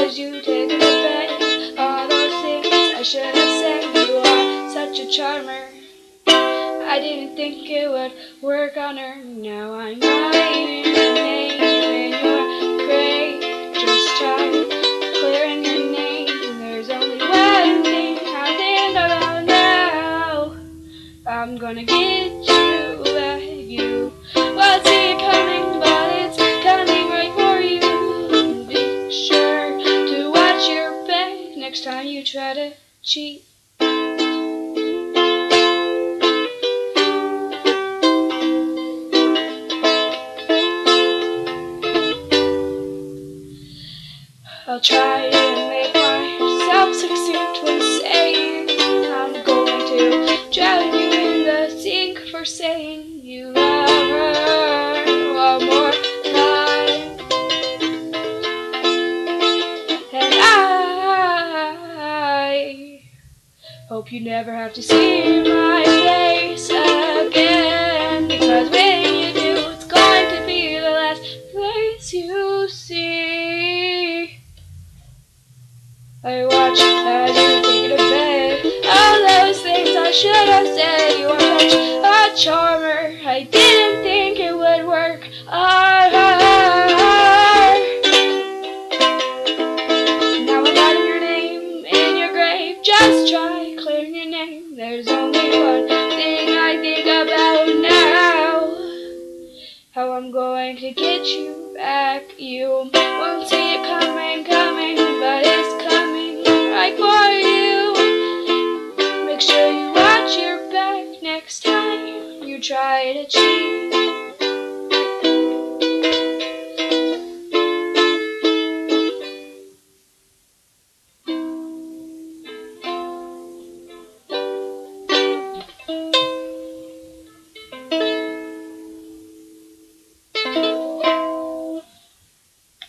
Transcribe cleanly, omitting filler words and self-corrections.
as you take a bed. All those things I should have said. You are such a charmer. I didn't think it would work on her. Now I'm writing your name and you're great. Just try clearing your name. There's only one thing I think about now. I'm gonna get you back. You won't see it coming, but it's coming right for you. Be sure to watch your back next time you try to cheat. I'll try to make myself succeed when saying I'm going to drown you in the sink for saying you love her one more time. And I hope you never have to see my face again, because when you do, it's going to be the last face you see. I watch as you take to bed. All those things I should have said. You are such a charmer. I didn't think it would work on her. Now I'm writing your name in your grave. Just try clearing your name. There's only one thing I think about now. How I'm going to get you back. You won't see it coming, but it's coming right for you. Make sure you watch your back next time you try to cheat.